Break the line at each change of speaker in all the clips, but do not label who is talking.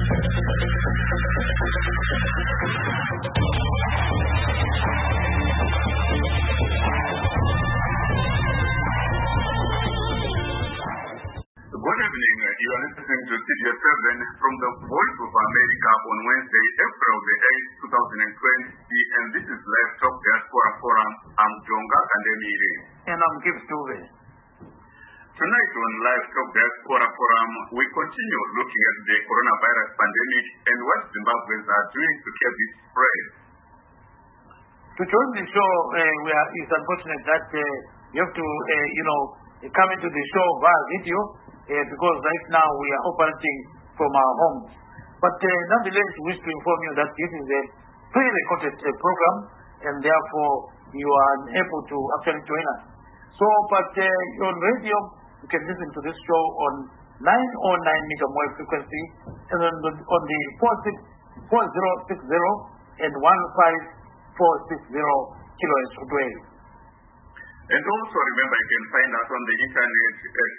You are listening to Studio 7 from the Voice of America on Wednesday, April the 8th, 2020, and this is Live Talk Diaspora Forum. I'm Jonga Kandemiri.
And I'm Gibbs Dube.
Tonight on Live Talk Diaspora Forum, we continue looking at the coronavirus pandemic and what Zimbabweans are doing to curb its spread.
To join the show, it's unfortunate that you have to, come into the show via video. Because right now we are operating from our homes. But nonetheless, we wish to inform you that this is a pre-recorded program, and therefore you are unable to actually join us. So, but on radio, you can listen to this show on 909 meter wave frequency, and on the 4060 and 15460 kilohertz wave.
And also remember, you can find us on the internet at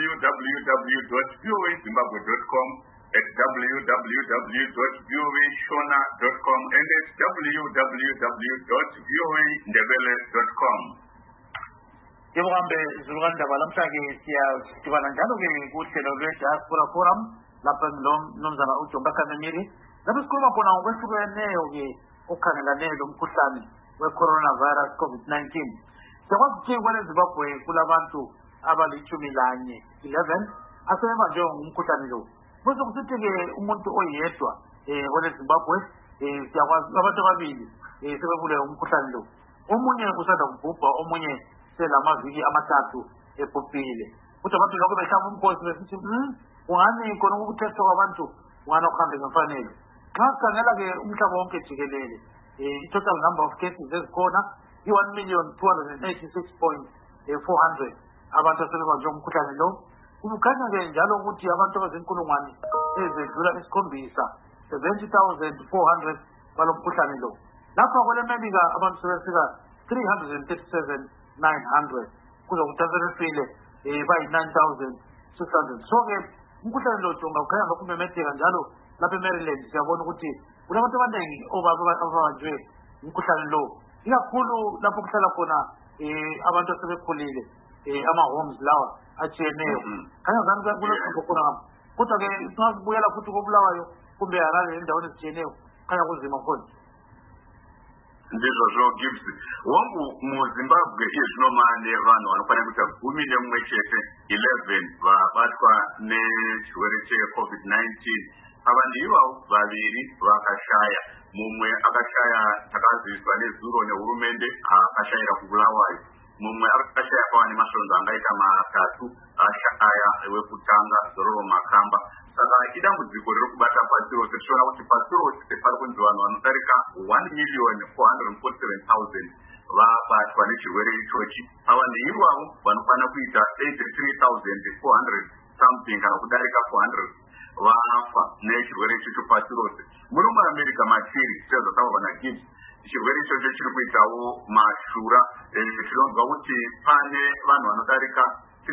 www.voazimbabwe.com, at www.voashona.com, and at www.voandebele.com.
Njengohambe izulukanda balamhlanje siyadibana njalo ke kuhlelo lwe-Diaspora Forum lapha nomzana uJonga Kandemiri. Lapho sikhuluma khona ngokwehlukeneyo ke okukhangelane lomkhuhlane we-coronavirus COVID-19. Siyakwazi ukuthi kweleZimbabwe kulabantu abali-11 asebebanjwe ngumkhuhlane lo. Bese kusithi-ke umuntu oyedwa kweleZimbabwe siyakwazi abantu ababili sebebulewe umkhuhlane lo. Omunye usanda kubhubha, omunye selamaviki amathathu ebhubhile. Kuthi abantu lokho behlaba umkhosi besithi kungani khona ukuthethwa kwabantu kungani okuhambe ngemfanelo. Xa sikhangela-ke umhlaba wonke jikelele i-total number of cases ezikhona i-1,286,400 abantu asebebanjwe umkhuhlane lo. Kukhanya-ke njalo ukuthi abantu abazinkulungwane ezedlula 70,400 balo mkhuhlane lo. Lapha kweleMelika abantu sebefika 337,900 kuzokuthi asebefile bayi-9,600. So-ke umkhuhlane lo Jonga ukhanya ngokumemetheka njalo lapha eMaryland. Siyabona ukuthi kulabantu abaningi ababanjwe umkhuhlane lo, ikakhulu lapho kuhlala khona abantu asebekhulile ama-homes lawa atshiyeneyo. Khanya ngani kulohlupho khona ngapha. Kodwa-ke singazibuyela futhi kobulawayo kumbe alale endaweni ezitshiyeneyo khanya kunzima khona.
Ndizvo Gibbs. Wangu muZimbabwe izvinomane vanhu vanofanira kuita 11 vabatwa nechirwere cheCovid-19. Ava ndiivavo vaviri vakashaya. Mumwe akashaya takaziviswa nezuro nehurumende akashayira kubulawayo. Mumwe akashaya pava nemasvondo angaita matatu ashaya wekutanga Zororo Makamba. Saka idambudziko riri kubata pasi rose. Tichiona kuti pasi rose pari kunzi vanhu vanodarika 1,447,000 vabatwa nechirwere ichochi. Ava ndiivavo vanofanira kuita 83,400 something kana kudarika 400 vafa nechirwere ichocho pasi rose. Muno muAmerica matiri sezvataurwa naGibbs, chirwere ichocho chiri kuitawo mashura. Tinonzwa kuti pane vanhu vanodarika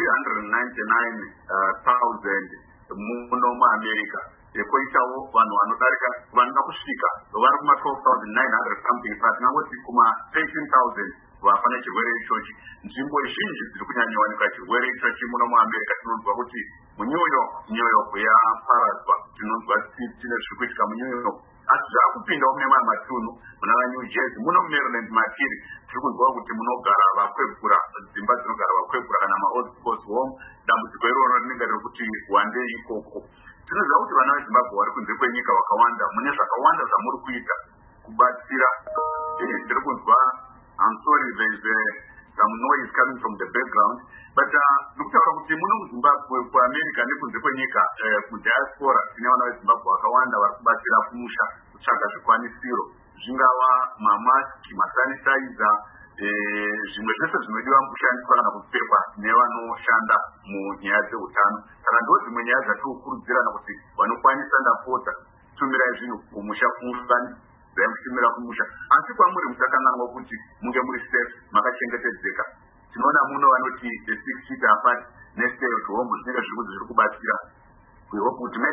399,000 muno muAmerica. Koitawo vanhu vanodarika vanoda kusvika vari kuma 12,900 something, saka tinangoti kuma 13,000 vafa nechirwere ichochi. Nzvimbo zhinji dziri kunyanyawanika chirwere ichochi muno muAmerica. Tinonzwa kuti muNew York yaparadzwa, tinonzwa tine zviri kuitika muNew York, asi zvakupindawo mune mamwe matunhu muna vaNew Jersey. Muno muMaryland matiri tiri kunzwa kuti munogara vakwegura, dzimba dzinogara vakwegura kana maold folks home. Dambudziko iroro rinenge riri kuti wandei ikoko. Tinoziva kuti vana veZimbabwe vari kunze kwenyika vakawanda, mune zvakawanda zvamuri kuita kubatsira. Tiri kunzwa, I'm sorry, there is some noise coming from the background, but ndikutaura kuti muno muZimbabwe kuAmerica nekunze kwenyika kudiaspora tine vana veZimbabwe vakawanda vari kubatsira kumusha kutsvaga zvikwanisiro, zvingava mamaski, masanitizer, zvimwe zvese zvinodiwa kushandiswa kana kupfekwa nevanoshanda munyaya dzeutano. Saka ndo dzimwe nyaya dzatikukurudzirana kuti vanokwanisa ndapota tumirai zvinhu kumusha kumusani zaimushumira kumusha. Asi kwamuri musakanganwa kuti munge muri safe, makachengetedzeka. Tinoona muno vanoti the 6 feet apart nestay at home zvinenge zviri kubatsira. We hope kuti many Zimbabweans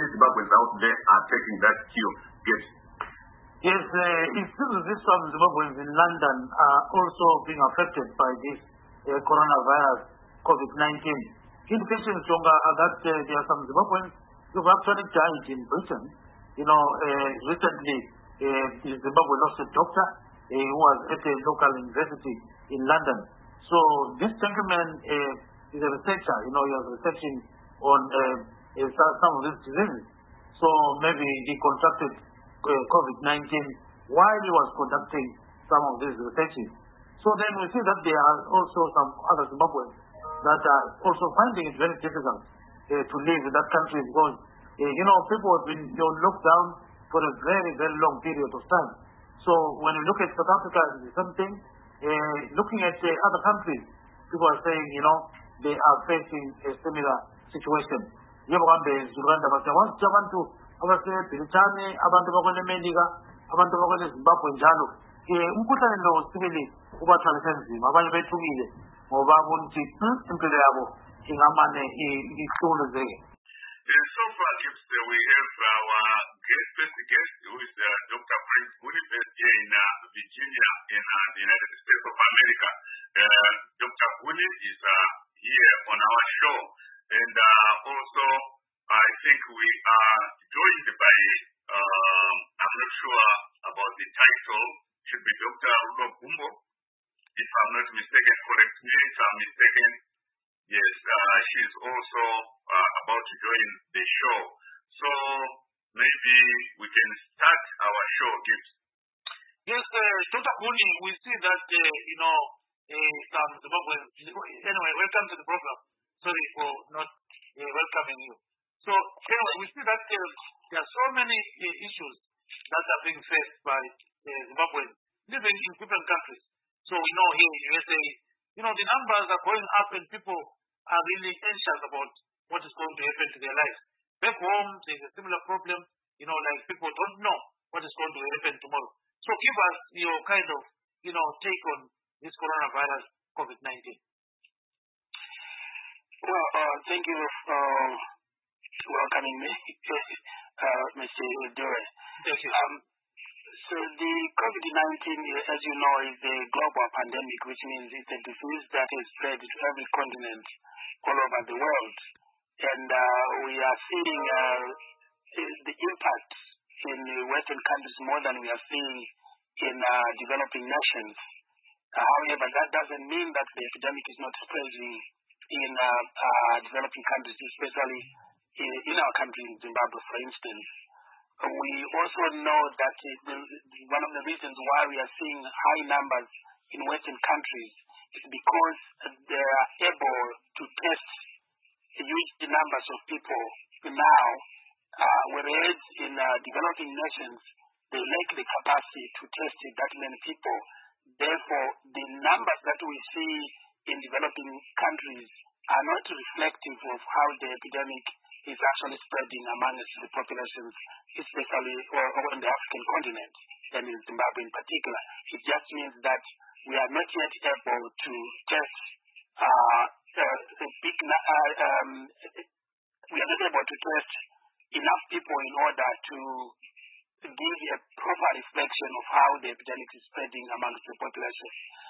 Zimbabweans out there are taking that cue. Yes.
Yes, it seems that some Zimbabweans in London are also being affected by this coronavirus, COVID-19. Indications are that there are some Zimbabweans who have actually died in Britain. Recently, Zimbabwe lost a doctor who was at a local university in London. So this gentleman is a researcher. He was researching on some of these diseases. So maybe he contracted COVID-19 while he was conducting some of these researches. So then we see that there are also some other Zimbabweans that are also finding it very difficult to live in that country because, people have been locked down for a very, very long period of time. So when we look at South Africa, it's the same thing. Looking at other countries, people are saying, they are facing a similar situation. Abantu abasebritane abantu bakwele Melika abantu bakwele Zimbabwe njalo umkhuhlane lo sibili ubathwalise nzima abanye bethukile ngoba ukuthi impilo yabo ingamane ihlulezeke.
So far, we have our first guest, who is Dr. Prince Guni, based here in Virginia, in the United States of America. Dr. Guni is here on our show, and also I think we are joined by, I'm not sure about the title, should be Dr. Rudo Gumbo. If I'm not mistaken, correct me if I'm mistaken. Yes, she's also about to join the show. So maybe we can start our show, Gibbs.
Yes, Dr. Guni, we see that, some Zimbabweans. Anyway, welcome to the program. Sorry for not welcoming you. So anyway, we see that there are so many issues that are being faced by Zimbabweans living in different countries. So we know here in USA, the numbers are going up and people are really anxious about what is going to happen to their lives. Back home, there's a similar problem, like people don't know what is going to happen tomorrow. So give us your kind of, take on this coronavirus, COVID-19.
Well, thank you for welcoming me, Mr. Dore.
Thank you.
So the COVID-19, as you know, is a global pandemic, which means it's a disease that is spread to every continent all over the world. And we are seeing the impact in Western countries more than we are seeing in developing nations. However, that doesn't mean that the epidemic is not spreading in developing countries, especially in our country, in Zimbabwe, for instance. We also know that one of the reasons why we are seeing high numbers in Western countries is because they are able to test huge numbers of people now, whereas in developing nations, they lack the capacity to test that many people. Therefore, the numbers that we see in developing countries are not reflective of how the epidemic is actually spreading amongst the populations, especially on the African continent and in Zimbabwe in particular. It just means that we are not yet able to test we are not able to test enough people in order to give a proper reflection of how the epidemic is spreading amongst the population.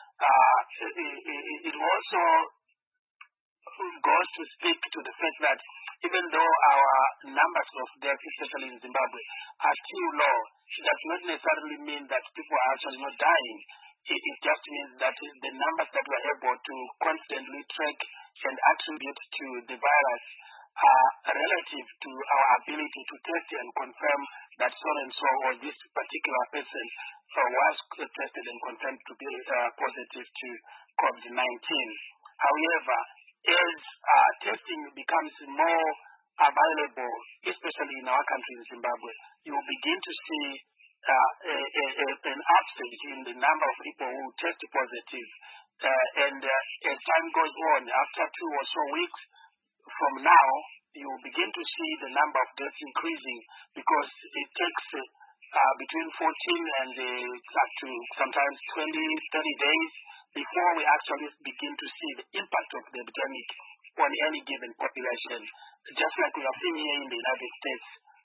It also goes to speak to the fact that even though our numbers of deaths, especially in Zimbabwe, are still low, it does not necessarily mean that people are actually not dying. It just means that the numbers that we are able to constantly track and attribute to the virus are relative to our ability to test and confirm that so and so or this particular person was tested and confirmed to be positive to COVID-19. However, as testing becomes more available, especially in our country, in Zimbabwe, you will begin to see an upsurge in the number of people who test positive. And as time goes on, after 2 or so weeks from now, you will begin to see the number of deaths increasing because it takes between 14 and up to sometimes 20, 30 days before we actually begin to see the impact of the epidemic on any given population. Just like we are seeing here in the United States,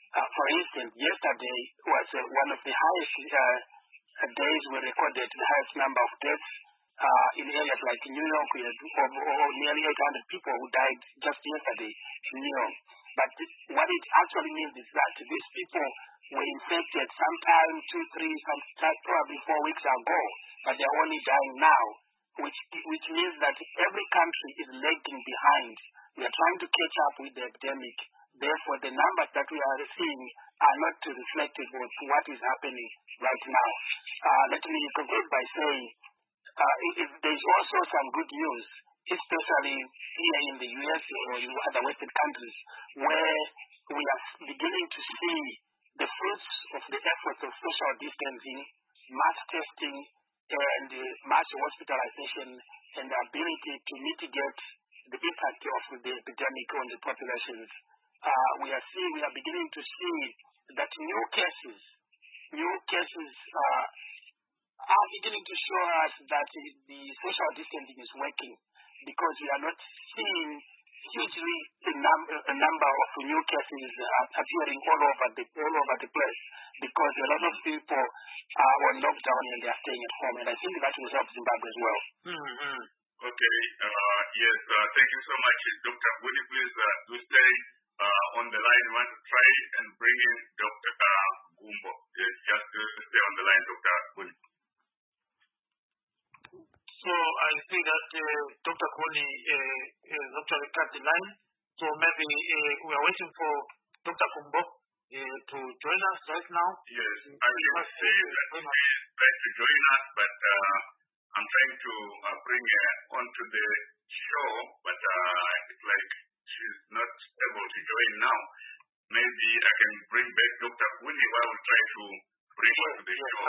For instance, yesterday was one of the highest days we recorded the highest number of deaths in areas like New York. We had nearly 800 people who died just yesterday in New York. But what it actually means is that these people were infected sometime 2, 3, probably 4 weeks ago, but they're only dying now, which means that every country is lagging behind. We are trying to catch up with the epidemic. Therefore, the numbers that we are seeing are not reflective of what is happening right now. Let me conclude by saying there is also some good news, especially here in the U.S. or in other Western countries, where we are beginning to see the fruits of the efforts of social distancing, mass testing, and mass hospitalization, and the ability to mitigate the impact of the epidemic on the populations. We are beginning to see that new cases are beginning to show us that the social distancing is working, because we are not seeing hugely a number of new cases appearing all over the place, because a lot of people are on lockdown and they are staying at home, and I think that will help Zimbabwe as well.
Mm-hmm.
Okay. Yes. Thank you so much, Dr. Woody. Please do stay on the line. We want to try and bring in Dr. Gumbo. Yes, just stay on the line, Dr. Woody.
So I see that Dr. Kuni is actually cut the line. So maybe we are waiting for Dr. Gumbo to join us right now.
Yes, I can see that he is trying to join us, but I'm trying to bring her onto the show, but it's like she's not able to join now. Maybe I can bring back Dr. Kuni while we try to bring her to the show.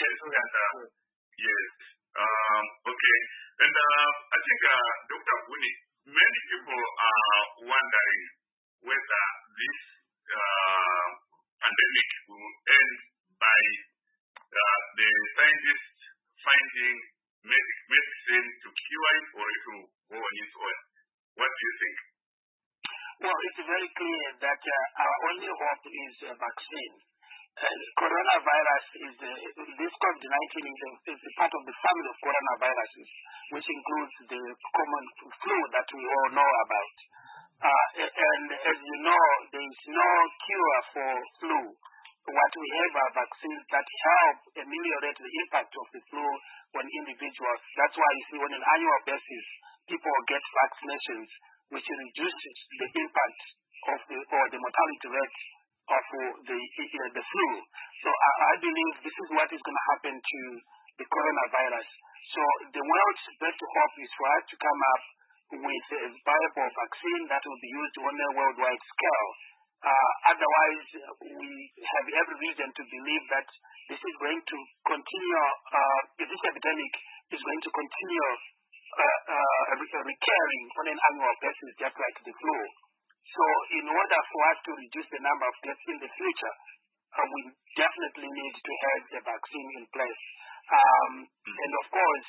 Yes. Okay. And I think, Dr. Kuni, many people are wondering whether this pandemic will end by the scientists finding medicine to cure it, or it will go on its own. What do you think?
Well, it's very clear that our only hope is a vaccine. Coronavirus this COVID-19 is a part of the family of coronaviruses, which includes the common flu that we all know about. And as you know, there is no cure for flu. What we have are vaccines that help ameliorate the impact of the flu on individuals. That's why you see on an annual basis, people get vaccinations, which reduces the impact of the mortality rate of the flu. So I believe this is what is going to happen to the coronavirus. So the world's best hope is for us to come up with a viable vaccine that will be used on a worldwide scale. Otherwise, we have every reason to believe that this is going to continue, this epidemic is going to continue recurring on an annual basis, just like the flu. So in order for us to reduce the number of deaths in the future, we definitely need to have a vaccine in place. And of course,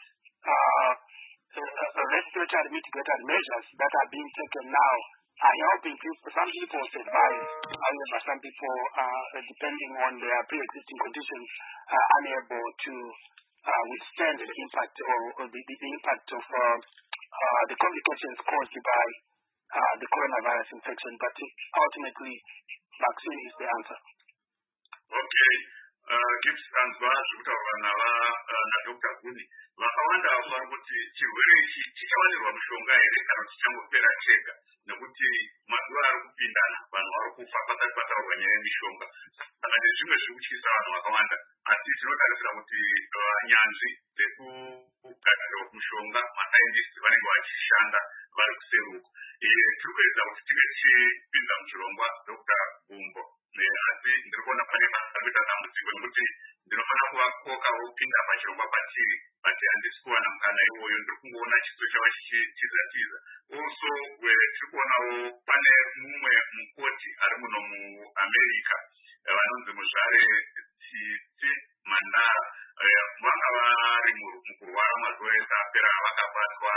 respiratory mitigated measures that are being taken now are helping people. Some people survive, however, some people, depending on their pre-existing conditions, are unable to withstand the impact or the impact of the complications caused by the coronavirus infection. But ultimately, vaccine is the answer.
Okay. Gibsonzwa zvekutaurwa na Dr. Kuni vakawanda vari kuti chirwere ichi chichawanirwa mushonga here kana chichangopera chega, nekuti mazuva ari kupindana, vanhu vari kufa pasati pataurwa nyaya yemishonga. Saka ndezvimwe zviri kutyisa vanhu vakawanda, asi tinotarisira kuti nyanzvi dzekugadzirwa kumushonga, masaindisti vanenge vachishanda vari kuseruko. Tiri kuedza kuti tive tichipinza muchirongwa Dr. Gumbo, asi ndiri kuona pane kuita dambudziko nekuti ndinofanira kuvakoka vopinda pachirongwa patiri, but handisi kuwana mukana iwoyo. Ndiri kungoona chiso chavo chichitiza. Also tiri kuonawo pane mumwe mukoti ari muno muAmerica vanonzi muzvare Tsitsi Mandara, vanga vari mukurwara mazuva ese apera vakabatwa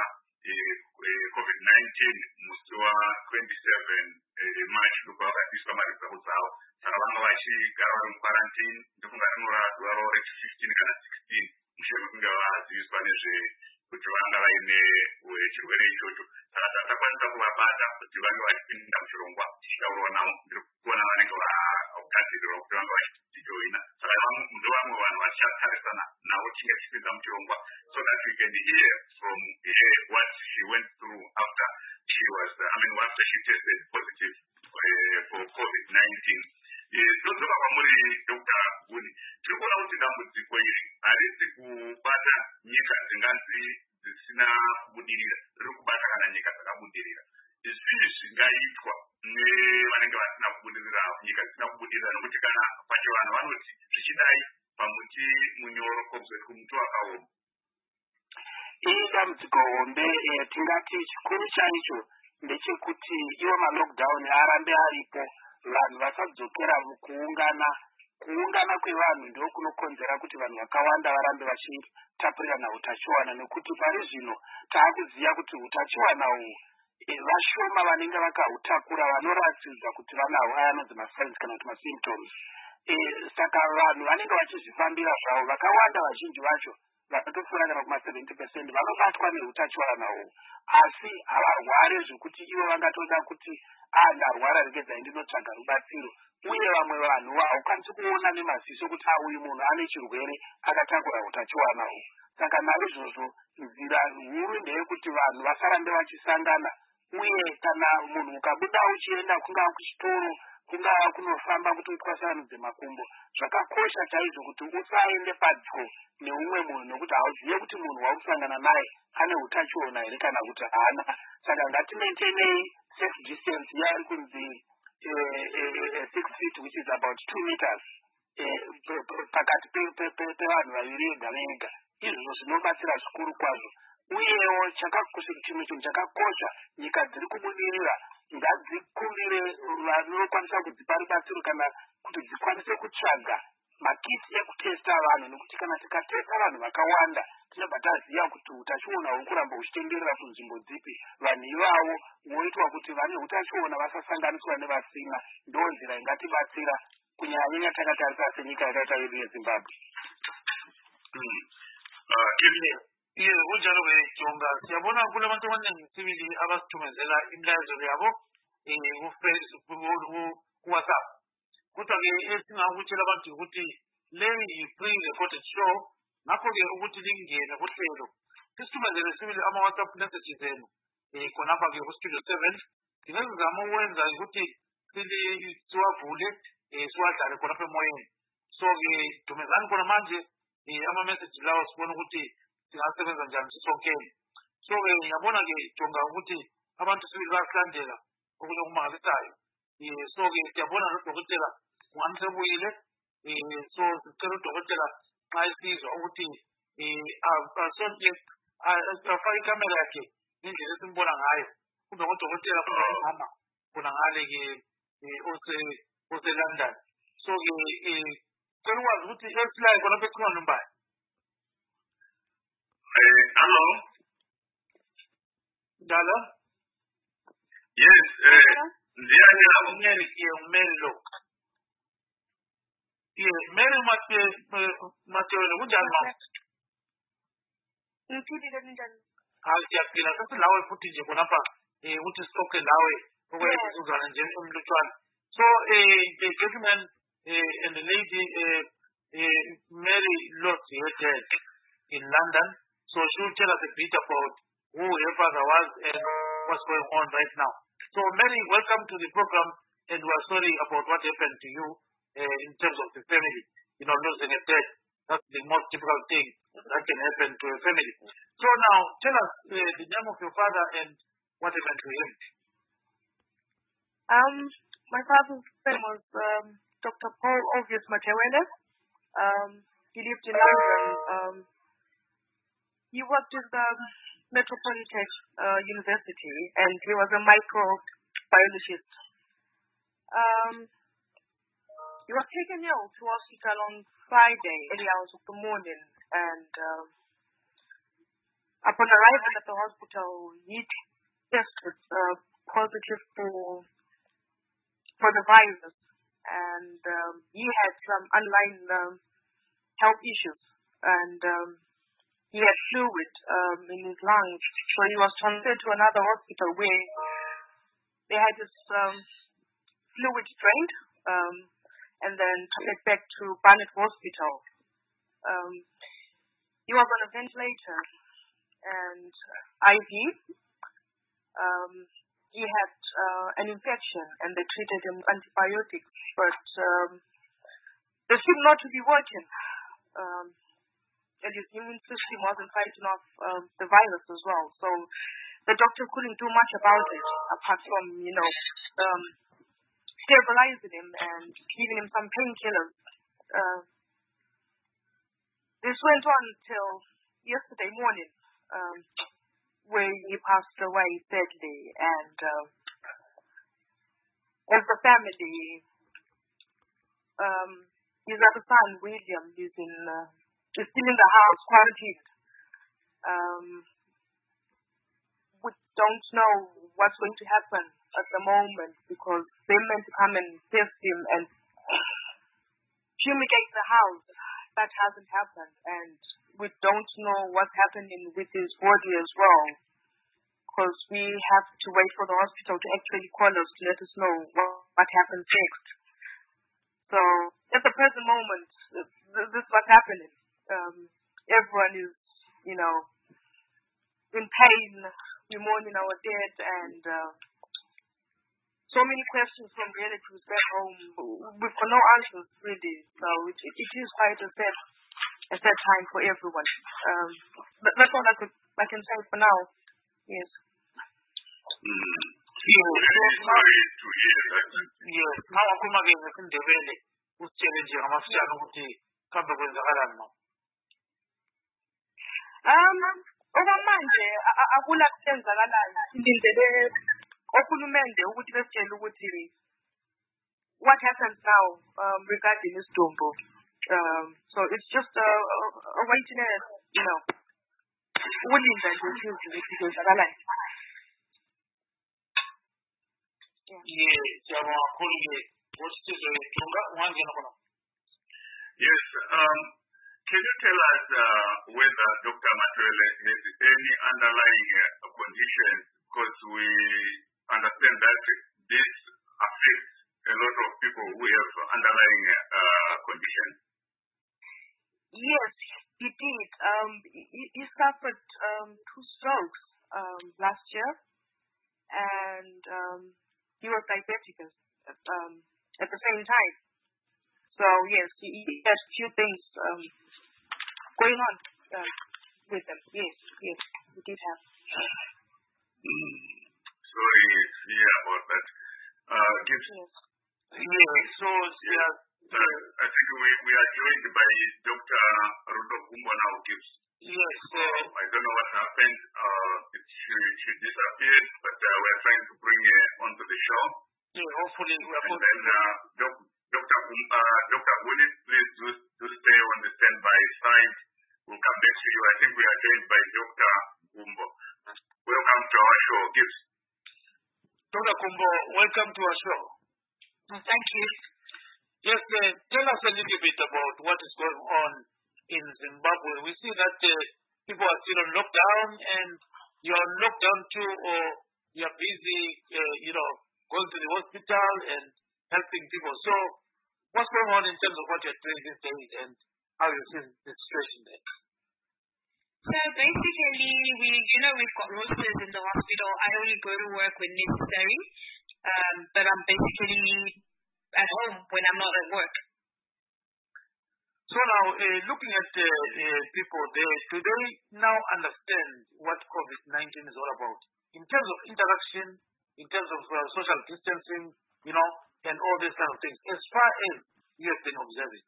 COVID-19 musi wa 27 March, ndobva vakabviswa marizabvu dzavo. sarabanga vachigara vari mukarantini ndikungarinorwa zuva ravo rechi15 kana 16 mushure mekunge vaziviswa nezvekuti vanga vaine chirwere ichocho. Saka tasakwanisa kuvabata kuti vange vachipinda muchirongwa tichitaurawo navo. Ndiri kuona vanenge vakadzirirwa kuti vange vachijoina. Saka ndovamwe vanhu vachatarisana navo tichinge tichipinda muchirongwa, so that we can hear from what she went through after she tested positive for COVID-19. Todzoka kwamuri Dr. Guni, tiri kuona kuti dambudziko iri harisi kubata nyika dzinganzi dzisina kubudirira, riri kubata kana nyika dzakabudirira. Izvi zvingaitwa nevanenge vasina kubudirira, nyika dzisina kubudirira, nokuti kana pacho vanhu vanoti zvichidai pamuti munyoro kobveri kumuti wakaoma.
Dambudziko hombe tingati chikuru chaicho ndechekuti iwo malockdown arambe aripo, vanhu vasadzokera kuungana kwevanhu ndo kunokonzera kuti vanhu vakawanda varambe vachitapurirana utachiwana, nekuti pari zvino taakuziva kuti utachiwana uhu vashoma vanenge vakautakura vanoratidza kuti vanahwo aya anonzi masigns kana kuti masymptoms. Saka vanhu vanenge vachizvifambira zvavo, vakawanda vazhinji vacho vakatopfuura kana kuma70% vanobatwa neutachiwana uhu, asi havarwari zvekuti ivo vangatoda kuti ndarwara regedzai ndinotsvaga rubatsiro. Uye vamwe vanhu haukwanisi kuona nemaziso kuti uyu munhu ane chirwere akatakura utachiwana uhu. Saka naizvozvo nzira huru ndeyekuti vanhu vasarambe vachisangana, uye kana munhu ukabuda uchienda kungava kuchitoro, kungava kunofamba kuti utwasanudze makumbo, zvakakosha chaizvo kuti usaende padyo neumwe munhu, nokuti hauzive kuti munhu wakusangana naye ane utachiona here kana kuti haana. Saka ngatimaintenei safe distance yari kunzi 6 feet, which is about 2 meters pakati pevanhu vaviri vega vega. Izvozvo zvinobatsira zvikuru kwazvo. Uyewo chimwe chinhu chakakosha, nyika dziri kubudirira ngadzikumbire vanokwanisa kudzipa rubatsiro kana kuti dzikwanise kutsvaga makiti ekutesta vanhu, nekuti kana tikatesta vanhu vakawanda tinobva taziva kuti utachiona huri kuramba huchitenderera kunzvimbo dzipi. Vanhu ivavo voitwa kuti vane utachiona vasasanganiswa nevasina. Ndo nzira ingatibatsira kunyanya takatarisa senyika yakaita yedu yeZimbabwe.
Kunjalo Jonga, siyabona kule abantu abaningi sibili abasithumezela imilayezo yabo ku-WhatsApp. Kodwa-ke esingakutshela abantu ukuthi le yi-pre-recorded show, ngakho-ke ukuthi lingene kuhlelo sisithumezele sibili ama-WhatsApp messages enu khonapha-ke ku-Studio 7. Ngingazama ukwenza ukuthi siwavule siwadlale khonapha emoyeni. So-ke dumezani khona manje ama-message lawo sibone ukuthi singasebenza njani sisonkeni. So-ke ngiyabona-ke Jonga ukuthi abantu sibili bayasilandela okunye okumangalisayo. So-ke siyabona nodokotela unganisebuyile. So sicela udokotela xa esizwa ukuthi asonke afake ikamera yakhe indlela esimbona ngayo. Kube ngodokotela kumama khona ngale-ke ose-London. So-ke cela ukwazi ukuthi esilayo khonapha ekhona nombani.
Hello?
Hello?
Yes,
Mary lo. Mary Mateo kunjani mama?
Ngiphilile njani?
Siyaphila sase lawe futhi nje khonapha ukuthi sisoke lawe okwenzuzana nje emlutshwana. So the gentleman and the lady Mary lost her dad in London. So she will tell us a bit about who her father was and what's going on right now. So Mary, welcome to the program, and we're sorry about what happened to you in terms of the family. Losing a dad, that's the most difficult thing that can happen to a family. So now, tell us the name of your father and what happened to him.
My father's name was Dr. Paul Obvious Matewele. He lived in London. He worked at the Metropolitan University, and he was a microbiologist. He was taken ill to hospital on Friday, early hours of the morning, and upon arrival at the hospital, he tested positive for the virus, and he had some underlying health issues, and he had fluid in his lungs, so he was transferred to another hospital where they had his fluid drained, and then transferred back to Barnet Hospital. He was on a ventilator and IV. He had an infection, and they treated him with antibiotics, but they seemed not to be working. And his immune system wasn't fighting off the virus as well. So the doctor couldn't do much about it, apart from, stabilizing him and giving him some painkillers. This went on till yesterday morning, where he passed away sadly, and as a family, his other son William is still in the house quarantined. We don't know what's going to happen at the moment, because they meant to come and test him and fumigate the house. That hasn't happened, and we don't know what's happening with his body as well, because we have to wait for the hospital to actually call us to let us know what happens next. So at the present moment, this is what's happening. Everyone is, in pain. We're mourning our dead, and so many questions from relatives back home. We've got no answers, really. So it is quite a sad time for everyone. That's all I can say for now. Yes.
Sorry to hear that.
Yes. Now I'm going to the valley. Who's challenging? I'm after come to the
okwamanje akula kusenzakalayo, silindele ohulumende ukuthi besitshele ukuthi what happens now regarding isidumbu. So it's just a waiting, ukulinda nje ukuthi kwenzakalayo.
Yes, can you tell us whether Dr. Matoele has any underlying condition? Because we understand that this affects a lot of people who have underlying conditions.
Yes, he did. He suffered 2 strokes last year, and he was diabetic at the same time. So yes, he had a few things going on with them. Yes, we did have.
Sorry to hear about that. Gibbs.
Yes. So
I think we are joined by Dr. Rudolph Kumbo now, Gibbs.
Yes.
I don't know what happened. She disappeared, but we're trying to bring her onto the show.
Yeah, hopefully we are
going. And then Dr. Willis, please do stay on the standby side. We'll come back to you. I think we are joined by Dr. Kumbo. Welcome to our show, Gibbs.
Dr. Kumbo, welcome to our show.
Thank you.
Yes, tell us a little bit about what is going on in Zimbabwe. We see that people are still on lockdown, and you're on lockdown too, or you're busy, going to the hospital and helping people. So what's going on in terms of what you're doing these days and how you see the situation there?
So basically, we've got rosters in the hospital. I only go to work when necessary, but I'm basically at home when I'm not at work.
So now, looking at people there, do they now understand what COVID-19 is all about? In terms of interaction, in terms of social distancing, and all these kind of things, as far as you have been observing?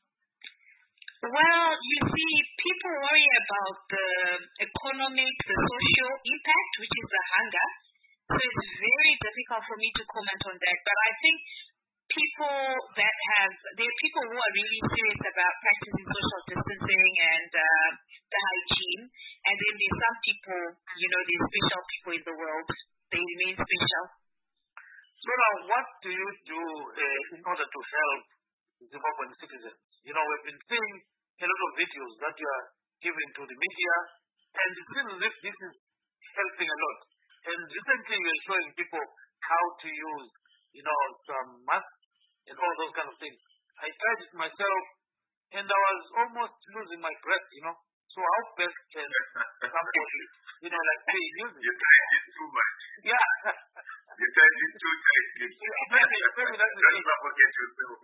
Well, you see, people worry about the economic, the social impact, which is the hunger. So it's very difficult for me to comment on that. But I think there are people who are really serious about practicing social distancing and the hygiene. And then there's some people, there's special people in the world. They remain special.
So now, what do you do in order to help Zimbabwean citizens? You know, we've been seeing a lot of videos that you are giving to the media, and it seems as if this is helping a lot. And recently you were showing people how to use, you know, some masks and all those kind of things. I tried it myself, and I was almost losing my breath, you know. So how best can somebody, you know, like me use it?
You tried it too much.
Yeah.
You tried it too tight.
Maybe that's the thing.
Forget yourself.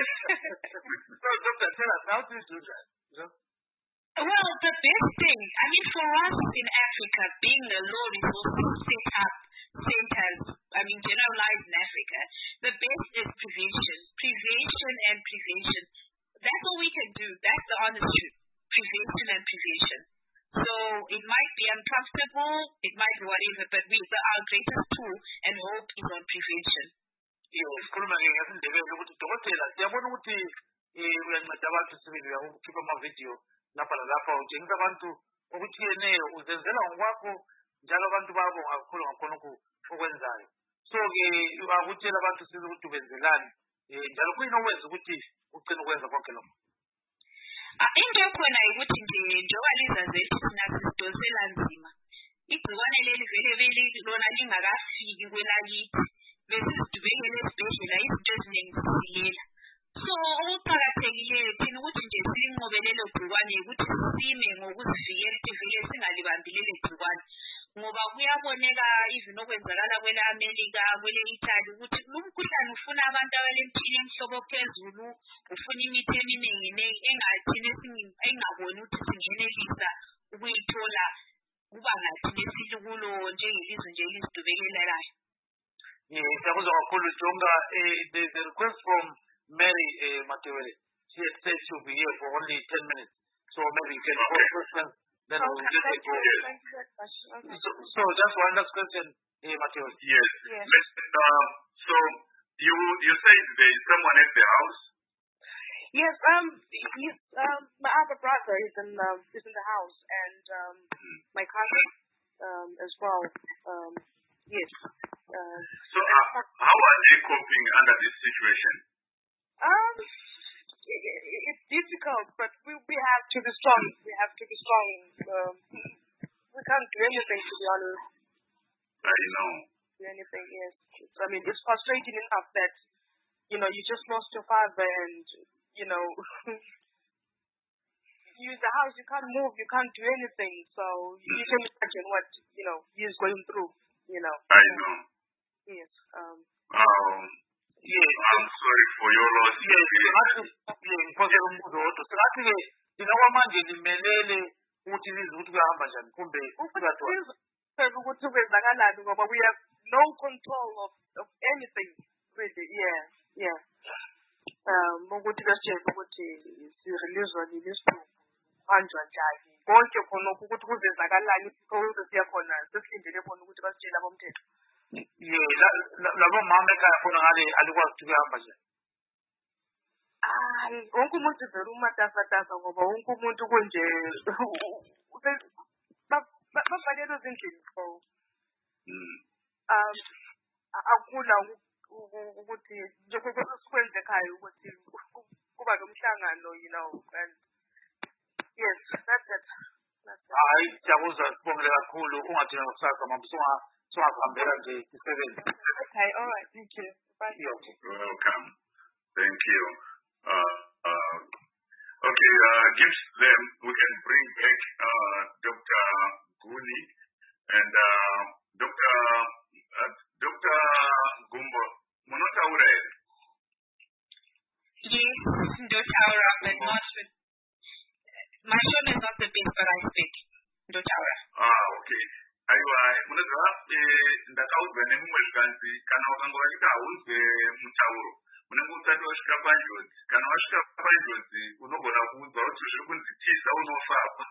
So, doctor, tell us, how do you do that? You know?
Well, the best thing, I mean, for us in Africa, being a low resource set up centers, I mean, generalized in Africa, the best is prevention. Prevention and prevention. That's all we can do. That's the honest truth. Prevention and prevention. So it might be uncomfortable, it might be whatever, but our greatest tool and hope is on prevention.
Sikhuluma ke ngesindebele ukuthi dokotela siyabona ukuthi uyanceda abantu sibili uyakhipha amavidiyo lapha lalapha utshengisa abantu okutshiyeneyo uzenzela ngokwakho njalo abantu babonga kakhulu ngakhonokho okwenzayo. So-ke akutshela abantu size ukuthi ubenzelani njalo kuyini okwenza ukuthi ugcine ukwenza konke lokho.
Into ekhona ukuthi njengoba lizazethu thina sisidosela nzima igciwane leli vele lona lingakafiki kwelakithi besisidubekele esibhedlela izinto eziningi zisilela. So okuqakathekileyo thina ukuthi nje silinqobe lelo gciwane ukuthi sime ngokuzivikela ukuthi vele singalibambi lelo gciwane, ngoba kuyaboneka even okwenzakala kwele-Amerika kwele-Italy ukuthi lumkhuhlane ufuna abantu abalempilo emhlobo phezulu, ufuna imithi eminingi engathini engaboni ukuthi singenelisa ukuyithola kuba ngathini esikulo njengelizwe nje elizidubekelelayo.
Siyakuzwa kakhulu Jonga. There's a request from Mary Matewele. She had said she'll be here for only 10 minutes. So maybe you can pose questions, then we'll let it go.
Thank you very much. Okay.
So just one last question, Matewele.
Yes. So you said there is someone at the house?
Yes, my other brother is in the house, and my cousin as well. Yes.
So how are they coping under this situation?
It's difficult, but we have to be strong. We have to be strong. We can't do anything, to be honest.
I know.
Do anything, yes. I mean, it's frustrating enough that, you know, you just lost your father and, you know, you in the house, you can't move, you can't do anything. So you can imagine what, you know, he's going through, you know.
I know.
Yes.
Yes, I'm sorry for your loss.
Yes, ngiphothela umbuzo wodwa. Singathi-ke thina kwamanje limelele ukuthi lize ukuthi kuyahamba njani kumbe
ukuthi kwenzakalani ngoba we have no control of anything really. Yeah. Ukuthi besitshela ukuthi sireleaswa nini isibhuku kanjwa njani konke khonokho ukuthi kuzenzakalani ukuze siya khona sesilindele khona ukuthi basitshele abomthetho.
Labo mama ekhaya khona ngale alikwazi ukuthi kuyahamba njani.
Wonke umuntu vele umatasatasa ngoba wonke umuntu kunje bafanele ezindlini so akula ukuthi nje kwenze ekhaya ukuthi kuba nomhlangano, you know, and yes, that's it.
Hayi siyakuzwa sibongele kakhulu ungathina kusasa mama sungahambela nje isebenzi.
Okay, all right, thank you. Bye.
You're welcome. Thank you. Okay, give them, we can bring back Dr. Guni and Dr. Gumbo. Munotaura.
Yes, Ndotaura, but not with... My phone is not the best, but I speak Ndotaura.
Okay. Aiwa, munotaura, ndakaudzwa nemumwe zvikanzi kana ukangovaita haunzwe mutauro unenge usati wasvika panjodzi. Kana wasvika panjodzi unogona kuudzwa kuti zviri kunzitisa unofapo.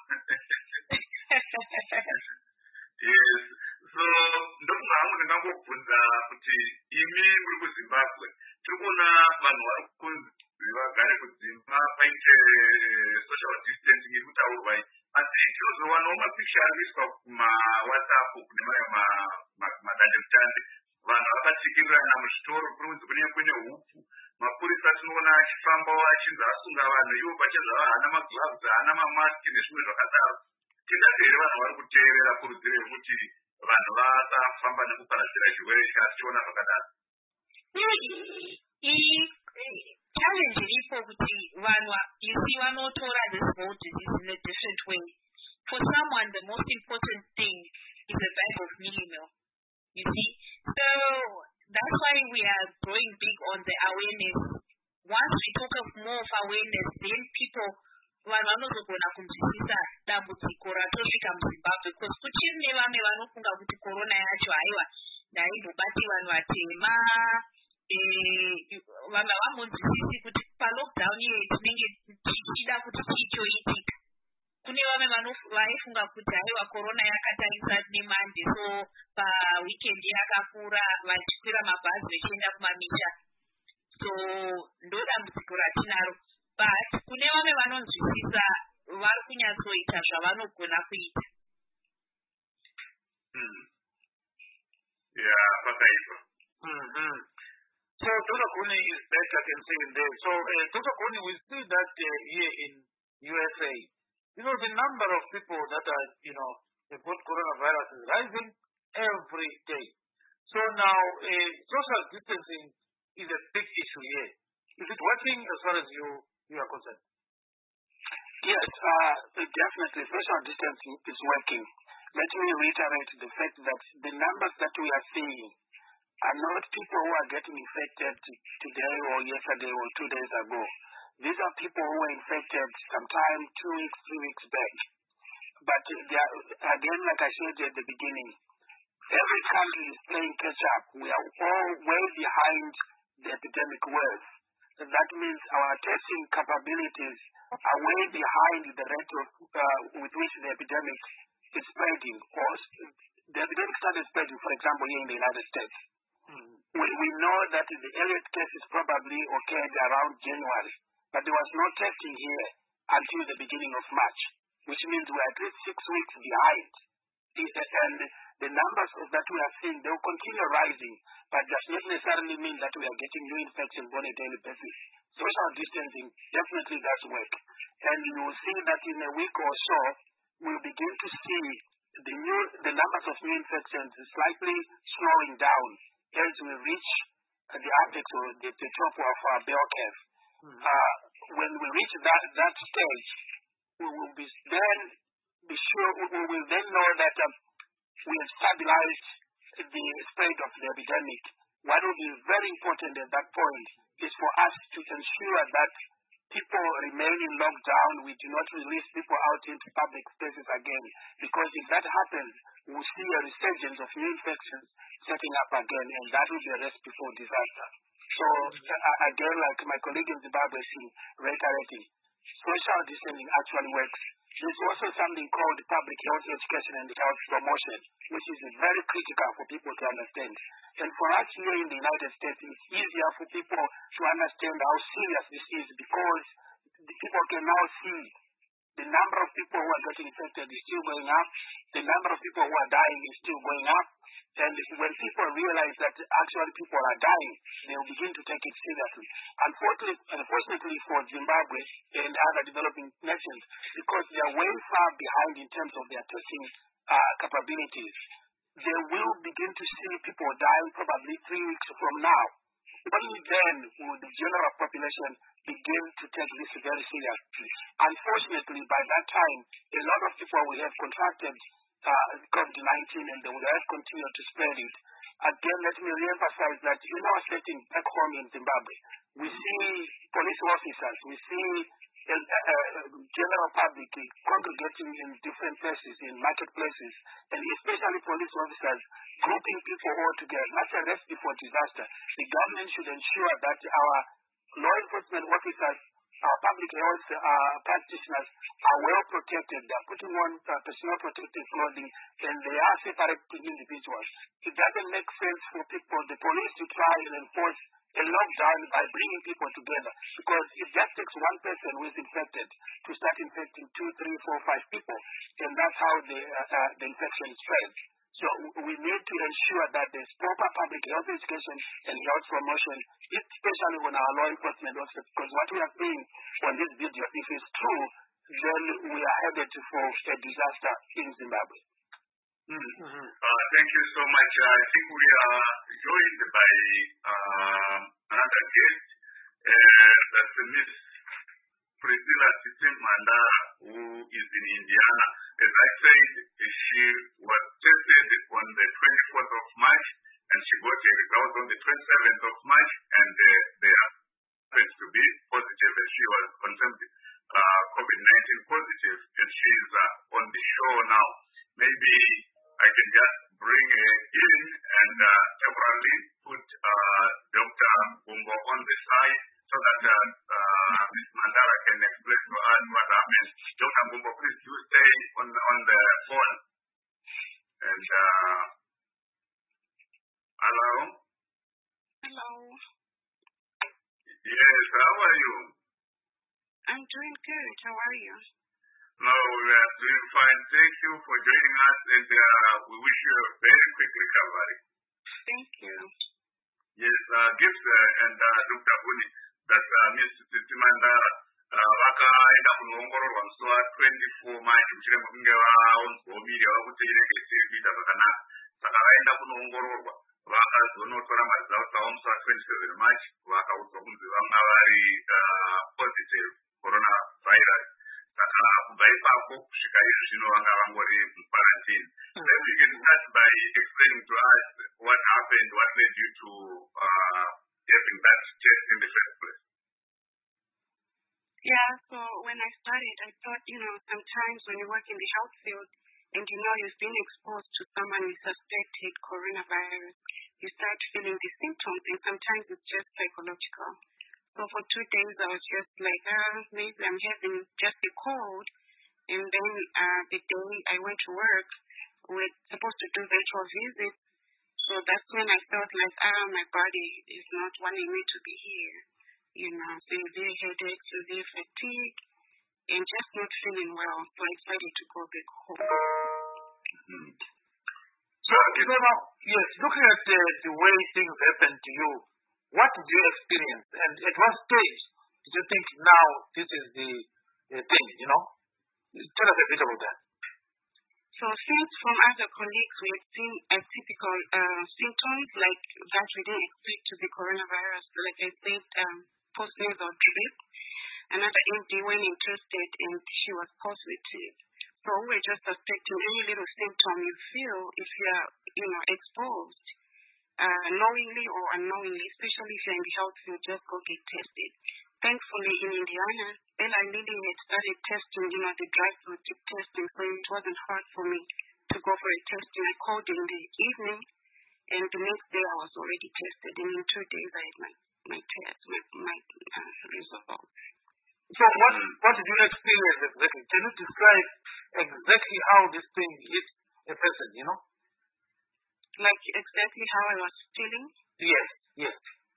Yes. So ndofunga hangu ndingangobvunza kuti imi muri kuZimbabwe tiri kuona vanhu vari kunzi vagare kudzimba paite social distancing iri kutaurwa iyi, asi tinozowanawo mapikicha anoiswa kumawhatsapp kune mamwe madandemutande vanhu vakatsikirirana muzvitoro kunonzi kunenge kune hupfu. Mapurisa tinoona achifambawo achinzi asunga vanhu ivo pachezvavo haana magloves, haana mamasiki nezvimwe zvakadaro. Tingati here vanhu vari kuteerera kurudziro yekuti vanhu vasafamba nekuparadzira chirwere ichi asi tiona zvakadaro.
Challenge iripo kuti vanhu vanotora this whole disease in a different way. For someone, the most important thing is a bag of meal. You see? So that's why we are growing big on the awareness. Once we talk of more of awareness, then people vanhu vanozogona kunzwisisa dambudziko ratosvika muZimbabwe, because kuchiri nevamwe vanofunga kuti korona yacho haiwa ndaindobati vanhu vatema, vamwe vamonzwisisi kuti palockdown iye tinenge tichida kuti chichoitika. Kune vamwe vaifunga kuti haiwa korona yakatangisa neMonday, so paweekend yakakura vachikwira mabhazi vachienda kumamisha. So ndodambudziko ratinaro. But kune vamwe vanonzwisisa vari kunyatsoita zvavanogona kuita.
Yeah, pakaipa.
So Dr. Kuni is back, I can say in there. So Dr. Kuni, we see that here in USA, the number of people that are, have got coronavirus is rising every day. So now social distancing is a big issue here. Is it working as far as you are concerned?
Yes, definitely social distancing is working. Let me reiterate the fact that the numbers that we are seeing are not people who are getting infected today or yesterday or 2 days ago. These are people who were infected sometime 2 weeks, 3 weeks back. But again, like I said at the beginning, every country is playing catch up. We are all way behind the epidemic wave. So that means our testing capabilities are way behind the rate of with which the epidemic is spreading. Or the epidemic started spreading, for example, here in the United States. We know that the earliest cases probably occurred around January, but there was no testing here until the beginning of March, which means we're at least 6 weeks behind. And the numbers that we are seeing, they will continue rising, but does not necessarily mean that we are getting new infections on a daily basis. Social distancing definitely does work. And you will see that in a week or so, we'll begin to see the numbers of new infections slightly slowing down as we reach the apex or the top of our bell curve. When we reach that stage, we will then know that we have stabilized the spread of the epidemic. What will be very important at that point is for us to ensure that people remain in lockdown. We do not release people out into public spaces again, because if that happens, we'll see a resurgence of new infections setting up again, and that will be a recipe for disaster. So again, like my colleague in Zimbabwe is reiterating, social distancing actually works. There's also something called public health education and health promotion, which is very critical for people to understand. And for us here in the United States, it's easier for people to understand how serious this is, because the people can now see the number of people who are getting infected is still going up, the number of people who are dying is still going up. And when people realize that actually people are dying, they will begin to take it seriously. Unfortunately for Zimbabwe and other developing nations, because they are way far behind in terms of their testing capabilities, they will begin to see people dying probably 3 weeks from now. Only then will the general population begin to take this very seriously. Unfortunately, by that time, a lot of people will have contracted COVID-19 and they will have continued to spread it. Again, let me re-emphasize that in our setting back home in Zimbabwe, we see police officers, we see general public congregating in different places, in marketplaces, and especially police officers grouping people all together. That's a recipe for disaster. The government should ensure that our law enforcement officers, our public health practitioners are well protected. They are putting on personal protective clothing, and they are separating individuals. It doesn't make sense for the police to try and enforce a lockdown by bringing people together, because it just takes one person who is infected to start infecting 2, 3, 4, 5 people, and that's how the infection spreads. So we need to ensure that there's proper public health education and health promotion, especially on our law enforcement officers, because what we are seeing on this video, if it's true, then we are headed for a disaster in Zimbabwe.
Thank you so much. I think we are joined by another guest, that's Miss Priscilla Manda, who is in Indiana. As I said, she was tested on the 24th of March, and she got a result on the 27th of March, and they happened to be positive, and she was confirmed COVID-19 positive, and she's on the show now. Maybe I can just bring her in and temporarily put Dr. Bumbo on the side so that Ms. Mandara can explain to us what happened. Dr. Bumbo, please do stay on the phone. And hello?
Hello.
Yes, how are you?
I'm doing good. How are you?
No, we are doing fine. Thank you for joining us, and we wish you a very quick recovery.
Thank you.
Yes, Gift and Dr. Buni, that Ms. Titimanda vakaenda kunoongororwa musi wa 24 March mushure mekunge vaonzwomiri vakuteereke kuita zvakanaka. Saka vaenda kunoongororwa vakazonotora maresults avo musi wa 27 March vakaudzwa kunzi vanga vari positive coronavirus. Saka kubva ipapo kusvika izvi zvino vanga vangori muquarantine. Maybe you can start by explaining to us what happened, what led you to having that test in the first place.
Yeah, so when I started, I thought, sometimes when you work in the health field and you've been exposed to someone who suspected coronavirus, you start feeling the symptoms, and sometimes it's just psychological. So for 2 days, I was just like, maybe I'm having just a cold. And then the day I went to work, we're supposed to do virtual visits. So that's when I felt like, my body is not wanting me to be here. Severe headache, severe fatigue, and just not feeling well. So I decided to go back home.
So now, yes, looking at the way things happened to you, what did you experience? And at what stage did you think now this is the thing, Tell us a bit about that.
So since from other colleagues we had seen typical symptoms like that we didn't expect to be coronavirus, like I said, post-nasal drip. Another MD went in tested and she was positive. So we were just suspecting any little symptom you feel if you are, exposed. Knowingly or unknowingly, especially if you're in the health field, just go get tested. Thankfully, in Indiana, Ella Lilly had started testing, the drive-through testing, so it wasn't hard for me to go for a testing. I called in the evening, and the next day I was already tested, and in 2 days I had my test, my results.
So what did you experience exactly? Can you describe exactly how this thing hit a person,
Like exactly how I was feeling?
Yes.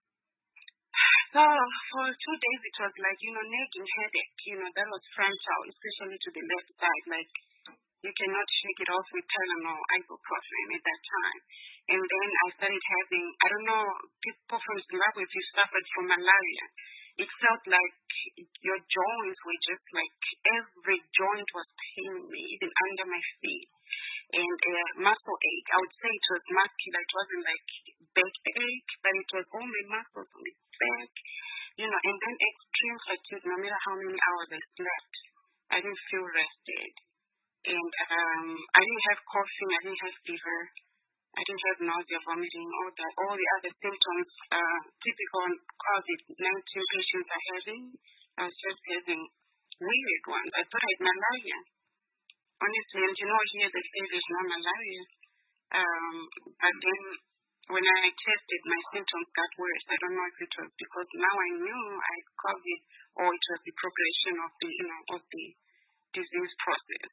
So for 2 days it was like, nagging headache, that was frontal, especially to the left side. Like you cannot shake it off with Tylenol, ibuprofen at that time. And then I started having, I don't know, people from Zimbabwe, if you suffered from malaria, it felt like your joints were just like, every joint was paining me, even under my feet. And muscle ache, I would say it was muscular, it wasn't like backache, but it was all my muscles on the back, and then extreme fatigue, no matter how many hours I slept, I didn't feel rested. And I didn't have coughing, I didn't have fever, I didn't have nausea, vomiting, all the other symptoms typical COVID-19 patients are having. I was just having weird ones. I thought I had malaria. Honestly, and here they say there's no malaria. But then when I tested, my symptoms got worse. I don't know if it was because now I knew I had COVID or it was the progression of the, of the disease process.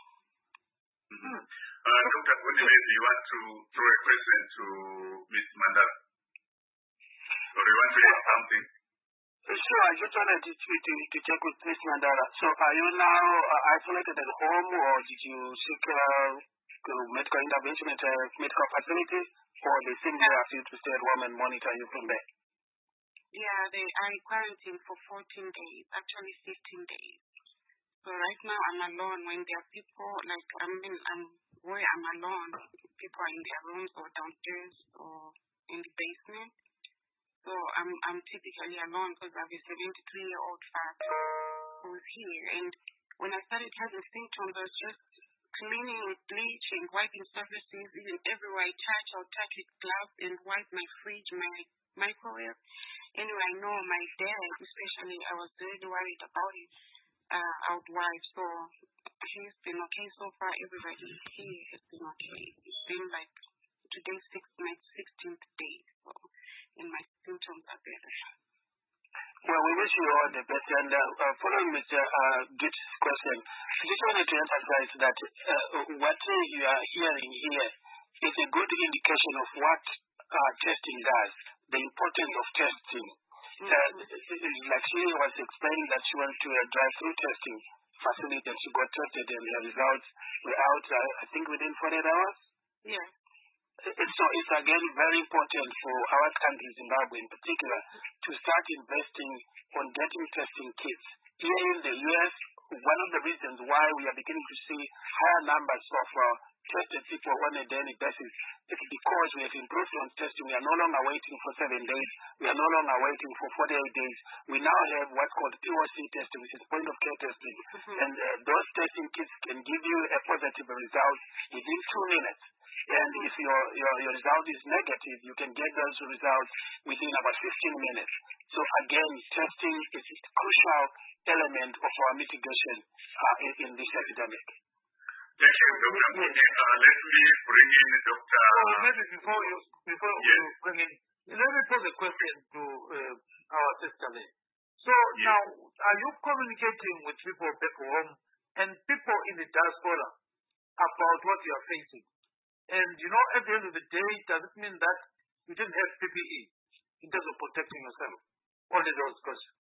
Dr. Buni, you want to throw a question to Ms. Mandara? Or you want to add something?
Sure, I just wanted to check with Ms. Mandara. So are you now isolated at home, or did you seek medical intervention at a medical facility, or they simply ask you to stay at home and monitor you from there?
Yeah, I quarantined for 14 days, actually 15 days. So right now I'm alone. When there are people, like, where I'm alone, people are in their rooms or downstairs or in the basement. So I'm typically alone because I have a 73-year-old father who's here. And when I started having symptoms, I was just cleaning with bleach and wiping surfaces. Even everywhere I touch, I'll touch with gloves and wipe my fridge, my microwave. Anyway, I know my dad, especially, I was really worried about his wife. So he's been okay so far. Everybody here has been okay. It's been like today's my 16th day. So, and my symptoms are better.
Well, we wish you all the best. And following Mr. Gibbs' question, I just wanted to emphasize that what you are hearing here is a good indication of what testing does, the importance of testing. Like she was explaining that she went to a drive-through testing facility and she got tested and the results were out, I think, within 48 hours?
Yeah.
So it's again very important for our country, Zimbabwe in particular, to start investing on getting testing kits. Here in the US, one of the reasons why we are beginning to see higher numbers of tested people on a daily basis is because we have improved on testing. We are no longer waiting for 7 days. We are no longer waiting for 48 days. We now have what's called POC testing, which is point of care testing. And those testing kits can give you a positive result within 2 minutes. And if your result is negative, you can get those results within about 15 minutes. So again, testing is a crucial element of our mitigation in this epidemic.
Thank you, Dr. Mune. Let me bring in Dr.
Maybe before you bring in, let me pose a question to our sister Lee. So now, are you communicating with people back home and people in the diaspora about what you are facing? And, at the end of the day, does it mean that you didn't have PPE in terms of protecting yourself? Only those questions.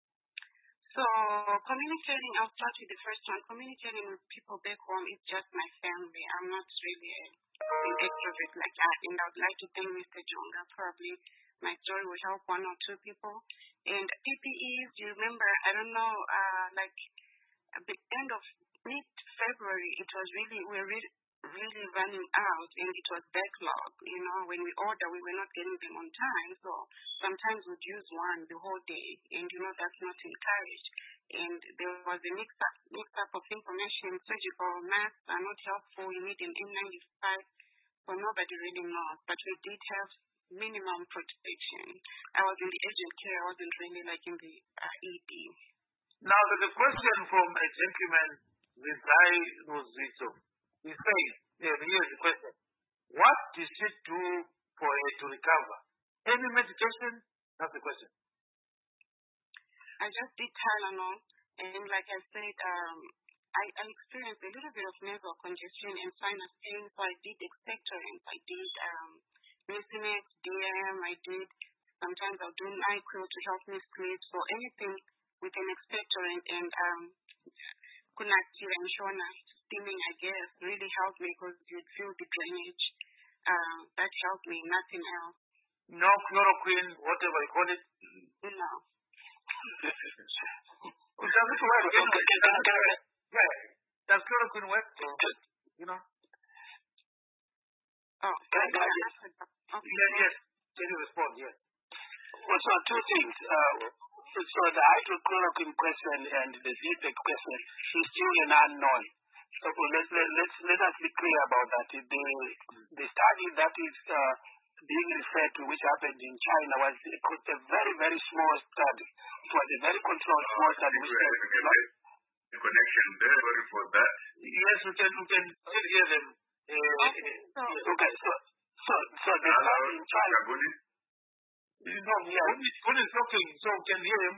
So communicating, I'll start with the first one. Communicating with people back home is just my family. I'm not really an extrovert like that. And I would like to thank Mr. Jonga. Probably my story will help 1 or 2 people. And PPEs, you remember, I don't know, like at the end of mid-February, it was really running out, and it was backlog. When we order, we were not getting them on time, so sometimes we'd use one the whole day, and that's not encouraged. And there was a mix-up of information. Surgical masks are not helpful. You need an N95, so nobody really knows. But we did have minimum protection. I was in the urgent care. I wasn't really like in the ED.
Now, there's a question from a gentleman, Vizai Rosito. He says, here's the question. What did she do for her to recover? Any medication? That's the question.
I just did Tylenol, and like I said, I experienced a little bit of nasal congestion and sinus pain, so I did expectorants. I did Mucinex, DM, sometimes I'll do NyQuil to help me sleep, so anything with an expectorant and Kunakira and Shona, steaming, I guess, really helped me because you'd feel the drainage. That helped me, nothing else.
No chloroquine, whatever you call it?
No.
Does it work? Does chloroquine work?
Oh, okay.
Yes. Can you respond? Yes.
Well, so 2 things. So the hydrochloroquine question and the ZPEC question is still an unknown. So let us be clear about that. The study that is being referred to, which happened in China, was a very, very small study. It was a very controlled small study.
The connection there, sorry for that.
Yes, we can still hear them.
Okay, so the study in China.
When he's talking, so we can hear him.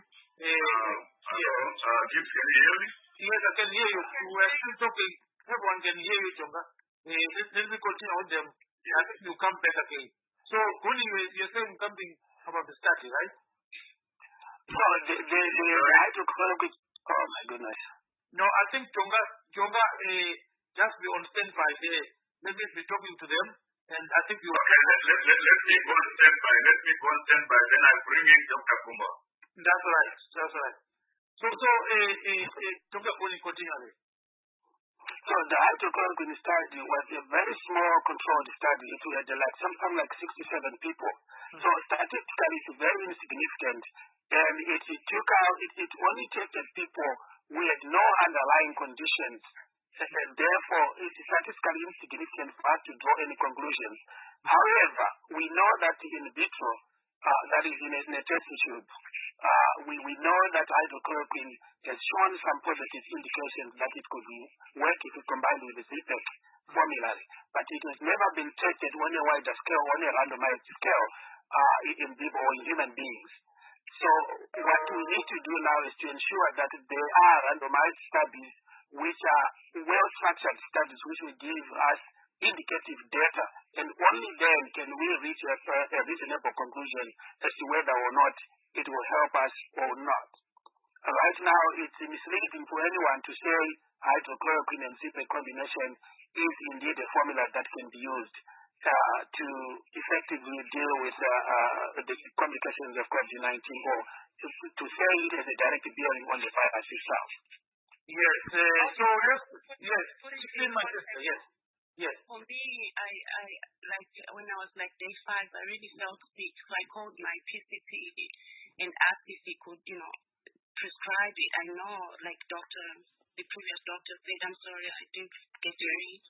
Gibbs, can you hear me?
Yes, I can hear you. We are still talking. Everyone can hear you, Jonga. Let me continue with them. I think you come back again. So, Guni, you're saying something about the study, right?
So, the hydrochloroquine. Oh, my goodness.
No, I think Jonga, just be on standby there. let me be talking to them, and I think you.
Okay, let me go on standby. Then I bring in Dr. Kumbo.
That's right. So, Dr. Kuni, continue.
So the hydrochloroquine study was a very small controlled study. It had something like 67 people. So statistically, it's very insignificant. And it only tested people who had no underlying conditions. And therefore, it's statistically insignificant for us to draw any conclusions. However, we know that in vitro, that is in a test tube, we know that hydrochloroquine has shown some positive indications that it could work if it combined with the ZPEC formulary. But it has never been tested on a wider scale, on a randomized scale, in people or in human beings. So what we need to do now is to ensure that there are randomized studies which are well-structured studies which will give us indicative data, and only then can we reach a reasonable conclusion as to whether or not it will help us or not. Right now, it's misleading for anyone to say hydrochloroquine and ZPEC combination is indeed a formula that can be used to effectively deal with the complications of COVID-19, or to say it has a direct bearing on the virus itself.
Yes. So yes. Yes.
For me, I like when I was like day 5, I really felt sick. So I called my PCP and asked if he could, prescribe it. I know, like the previous doctor said, I'm sorry, I didn't get your read.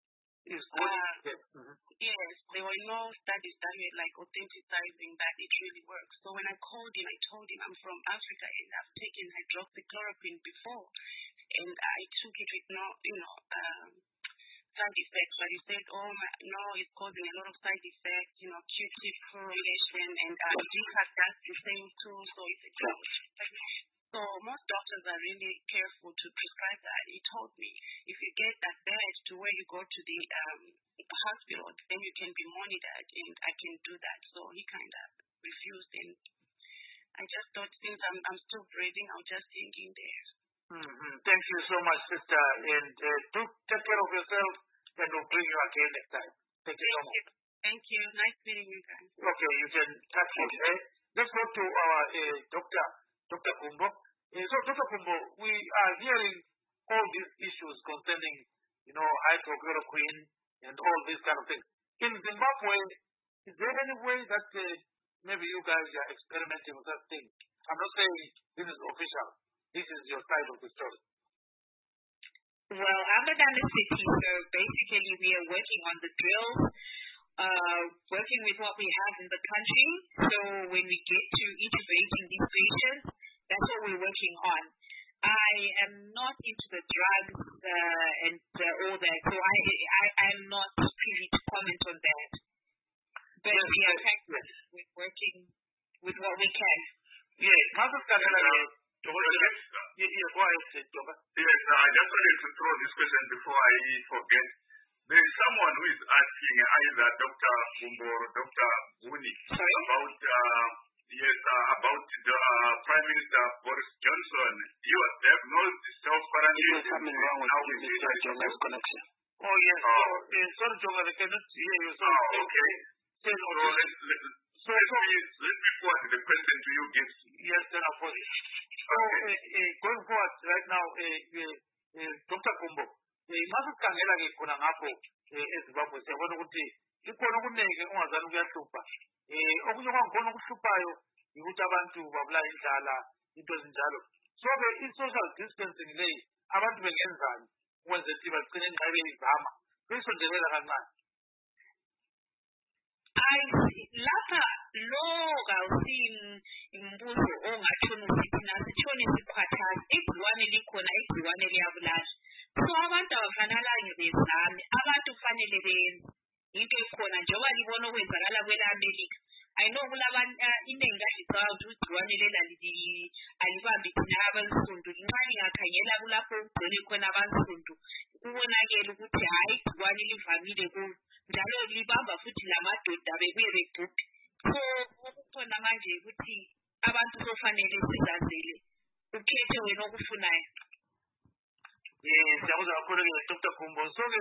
Yes, there were no studies that were like authenticizing that it really works. So when I called him, I told him I'm from Africa and I've taken hydroxychloroquine before, and I took it with no, side effects. But he said, no, it's causing a lot of side effects, Q-tip correlation, and DHAT does the same too. So it's a challenge. So most doctors are really careful to prescribe that. He told me, if you get that bad to where you go to the hospital, then you can be monitored, and I can do that. So he kind of refused, and I just thought, since I'm still breathing, I'll just hang in there.
Thank you so much, sister, and do take care of yourself, and we'll bring you again next time. Thank you so much.
Thank you. Nice meeting you guys.
Okay, you can touch it. Let's go to our Dr. Kumbo. So, Dr. Kumbo, we are hearing all these issues concerning, hydrochloroquine and all these kind of things. In Zimbabwe, is there any way that maybe you guys are experimenting with that thing? I'm not saying this is official. This is your side of the story.
Well, I'm a city, so basically we are working on the drills, working with what we have in the country. So when we get to integrating these patients, that's what we're working on. I am not into the drugs and all that, so I'm not privy to comment on that. But we are working with what we can.
Yes, go ahead, Toba.
Yes, I just wanted to throw this question before I forget. There is someone who is asking either Dr. Kumbo or Dr. Buni about the Prime Minister Boris Johnson. You have diagnosed self-quarantine.
There's something wrong with Mr. Jonga's connection.
Oh, yes. Sorry, Jonga, I cannot hear you.
Okay. So let me forward the question to you, Gibbs.
Yes, then I'll forward it. So, going forward right now, Dr. Kumbo, masikhangela-ke khona ngapho eZimbabwe siyabona ukuthi ikhona okuningi ungazani kuyahlupha. Okunye kwakhona okuhluphayo yikuthi abantu babulawa indlala, into ezinjalo. So-ke i-social distancing leyi abantu bengenzani ukwenza ukuthi bagcine ingxabe izama beyisondelela kancane.
Lapha lo imbuzo ongatshona ukuthi nasitshone sikhwathaza igciwane likhona, igciwane liyabulala. So abantu abafanelanga bezame, abantu kufanele benze into ekhona njengoba libona okwenzakala kwele-America. I know kulabantu iningi kadlicaba ukuthi igciwane lela alibambi thina abansundu. Nxa lingakhangela kulapho kugcwele khona abansundu, kubonakele ukuthi hayi igciwane livamile kulo, njalo libamba futhi lamadoda bebuye begubhe. So okukhona manje ukuthi abantu sofanele sizazele, ukhethe wena okufunayo.
Siyabonga kakhulu-ke Dr. Kumbo. So-ke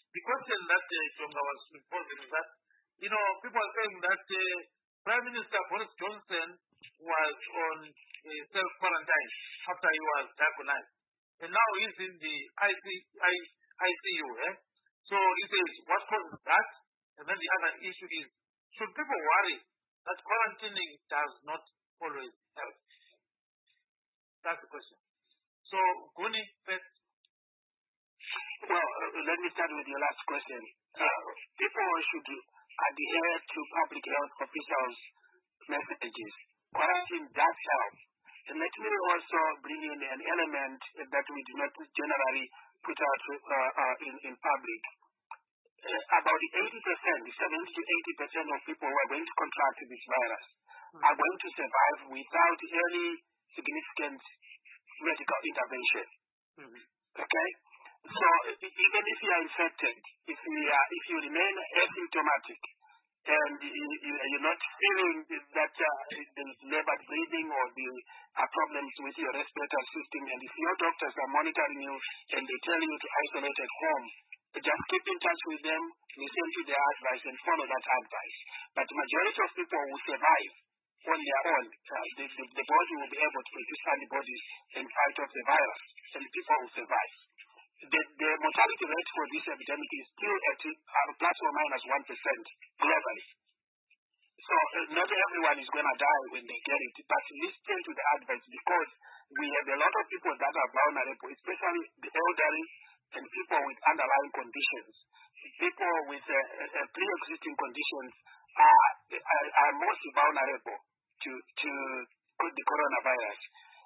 the question that Jonga was posing is that, people are saying that Prime Minister Boris Johnson was on self-quarantine after he was diagnosed. And now he's in the ICU. So he says, what causes that? And then the other issue is, should people worry that quarantining does not always help? That's the question. So, Guni, first.
Well, let me start with your last question. People should adhere to public health officials' messages. Quarantine does help. And let me also bring in an element that we do not generally put out in public. About 70 to 80% of people who are going to contract this virus are going to survive without any significant medical intervention. Okay? So even if you are infected, if you remain asymptomatic and you're not feeling that there is labored breathing or the problems with your respiratory system, and if your doctors are monitoring you and they tell you to isolate at home, just keep in touch with them, listen to their advice and follow that advice. But the majority of people will survive on their own. The body will be able to produce antibodies and fight off the virus, and people will survive. The mortality rate for this epidemic is still at plus or minus 1% globally. So not everyone is going to die when they get it, but listen to the advice, because we have a lot of people that are vulnerable, especially the elderly and people with underlying conditions. People with pre-existing conditions are most vulnerable to the coronavirus.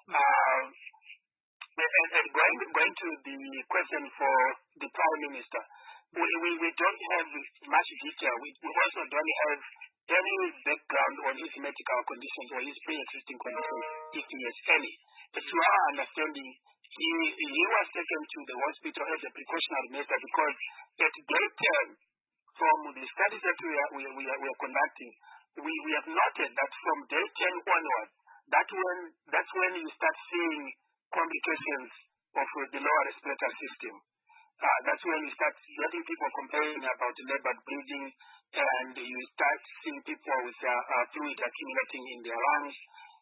And going to the question for the Prime Minister, we don't have much detail. We also don't have any background on his medical conditions or his pre-existing conditions, if he has any. But to our understanding, he was taken to the hospital as a precautionary measure, because at day 10, from the studies that we are conducting, we have noted that from day 10 onward, that's when you start seeing complications of the lower respiratory system. That's when you start getting people complaining about labored breathing, and you start seeing people with fluid accumulating in their lungs.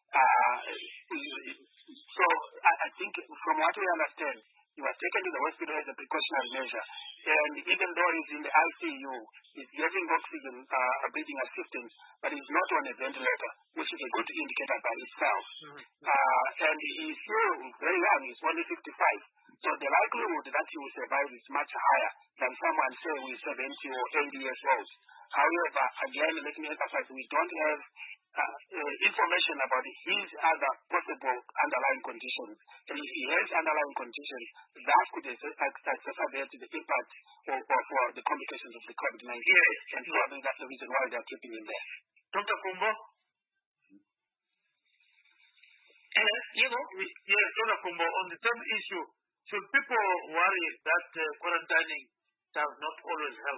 So I think from what we understand, he was taken to the hospital as a precautionary measure. And even though he's in the ICU, he's getting oxygen breathing assistance, but he's not on a ventilator, which is a good indicator by itself. And he's still very young, he's only 55. So the likelihood that he will survive is much higher than someone, say, who is 70 or 80 years old. However, again, let me emphasize, we don't have information about his other possible underlying conditions. And if he has underlying conditions, that could exacerbate the impact for the complications of the COVID-19. And probably that's the reason why they're keeping him there.
Dr. Kumbo?
Hello, Yebo?
Yes, Dr. Kumbo, on the same issue, should people worry that quarantining does not always help?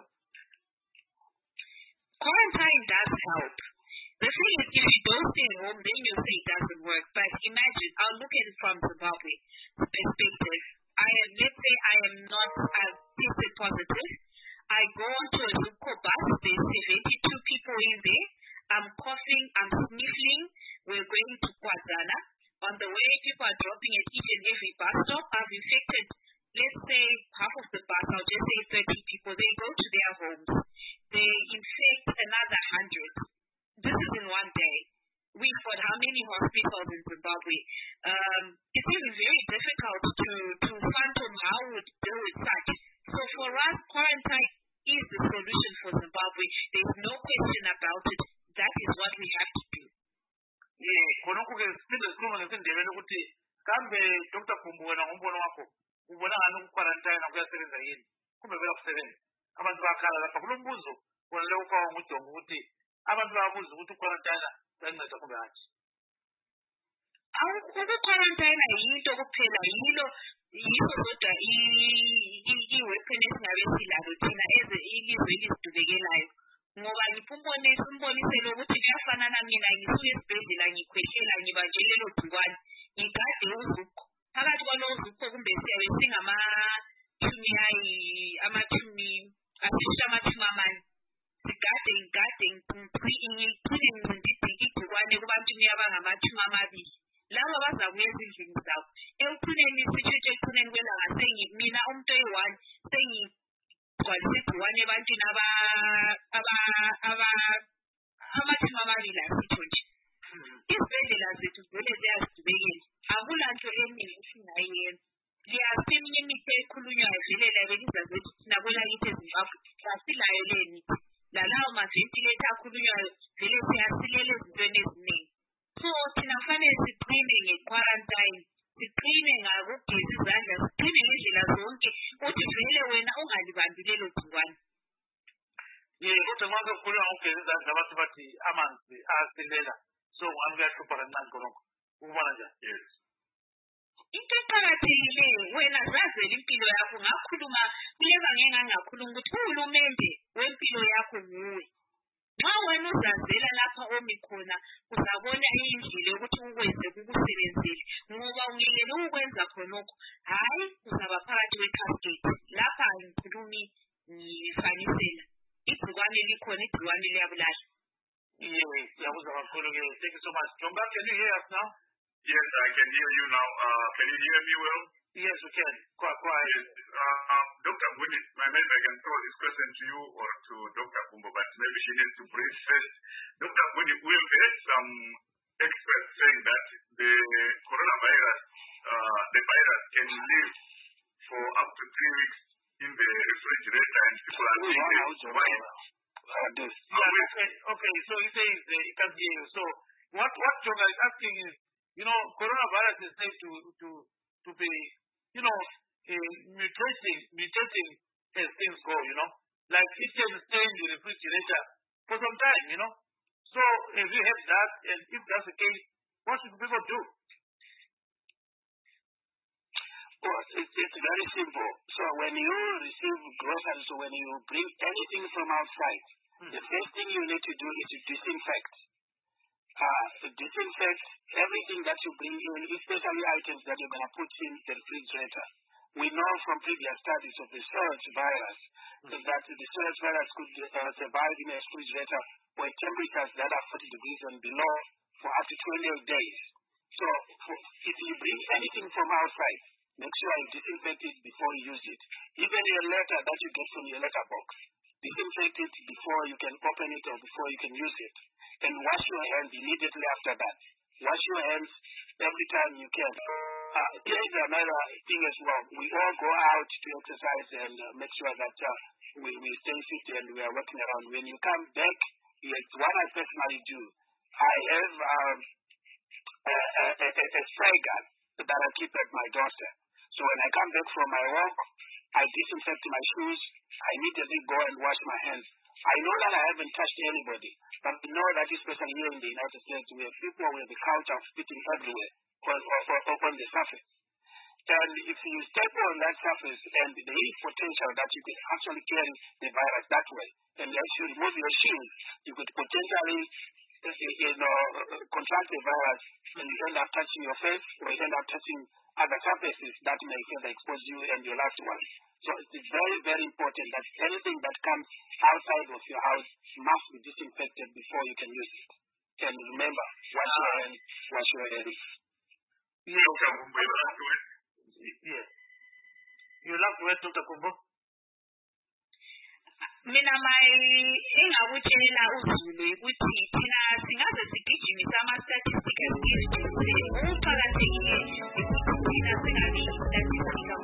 Quarantine does help. The thing is, if you don't stay home, then you say it doesn't work. But imagine, I'll look at it from Zimbabwe perspective. Let's say I am not tested positive. I go onto a Zupco bus. There's 72 people in there. I'm coughing. I'm sniffling. We're going to Kwazana. On the way, people are dropping at each and every bus stop. I've infected, let's say, half of the bus. I'll just say 30 people. They go to their homes. They infect another 100. This is in one day. We've got how many hospitals in Zimbabwe? It's even very difficult to fathom how we would deal with such. So for us, quarantine is the solution for Zimbabwe. There's no question about it. That is what we have to do.
Yeah, konokuke sipinde sikhuluma ngesindebele ukuthi kambe Dr. Kumbu wena ngombono wakho ubona ngani ukuquarantine kuyasebenza yini? Kumbe vela kusebenza. Abantu bakhala lapha kulo mbuzo wona leyo ufawa ngujongo ukuthi abantu bayabuza ukuthi uquarantine kuyanceda kumbe hatshi.
Ukuquarantine yinto kuphela yiso kodwa i-weapon esingabe silalo thina ilizwe elizidubekelayo. Ngoba ngimbonisele ukuthi kuyafana na mina ngisuke esibhedlela ngikhwehlela ngibanjwe lelo gcikwane ngigade uzukho phakathi kwalowo uzukho kumbe siyabe aseminye imithi ekhulunywayo vele labeliza zethu thina kwelakithi eZimbabwe asilayo le mithi lalawo maventilator akhulunywayo vele siyasilela ezintweni eziningi. So thina fanele siqine nge-quarantine, siqine ngakugeza izandla, siqine ngendlela zonke ukuthi vele wena ungalibambi lelo gciwane.
Kodwa manje kukhulunywa ngokugeza izandla abantu bathi amanzi ayasilela, so ngani kuyahlupha kancane khonokho, ukubona njani?
Yes.
Into eqakathekileyo wena zazela impilo yakho, ngakhuluma kuleba ngengangakhuluma ukuthi uhulumende wempilo yakho nguwe. Xa wena uzazela lapha omi khona uzabona indlela yokuthi ukwenze kukusebenzele, ngoba ungekele ukwenza khonokho hayi uzaba phakathi kwe-cascade. Lapha angikhulumi ngifanisela, igciwane likhona, igciwane liyabulala.
Yes, yabuza kakhulu ke. Thank you so much. Jomba, can you hear us now?
Yes, I can hear you now. Can you hear me well?
Yes, we can. Quiet.
Yes. Dr. Mbudi, maybe I can throw this question to you or to Dr. Kumbo, but maybe she needs to breathe first. Dr. Mbudi, we've heard some experts saying that the coronavirus, the virus can live for up to 3 weeks in the refrigerator and people are saying
Okay, so he says he can hear you. So what Joga is asking is, coronavirus is said to be, mutating as things go, like it can stay in the refrigerator for some time, So if you have that, and if that's the case, what should people do?
Well, it's very simple. So when you receive groceries, or when you bring anything from outside, the first thing you need to do is to disinfect. Disinfect everything that you bring in, especially items that you're going to put in the refrigerator. We know from previous studies of the SARS virus that the SARS virus could survive in a refrigerator where temperatures that are 40 degrees and below for up to 28 days. So if you bring anything from outside, make sure you disinfect it before you use it. Even your letter that you get from your letterbox, disinfect it before you can open it or before you can use it. And wash your hands immediately after that. Wash your hands every time you can. Here's another thing as well. We all go out to exercise and make sure that we stay fit and we are working around. When you come back, it's what I personally do. I have a spray gun that I keep at my doorstep. So when I come back from my walk, I disinfect my shoes. I immediately go and wash my hands. I know that I haven't touched anybody, but I know that especially here in the United States, we have people with the culture of spitting everywhere on the surface. And if you step on that surface, and there is potential that you could actually carry the virus that way. And as you remove your shoes, you could potentially contract the virus, and you end up touching your face, or you end up touching other surfaces that may further expose you and your loved ones. So it's very, very important that anything that comes outside of your house must be disinfected before you can use it. And remember, wash your hands, wash your hands.
Yes. You love to wear Dr. Kumbo?
Mina engakutshela uZulu ukuthi thina singaze sigijimisa ama-statistics ukuqakathekile ukuthi thina singabi statistic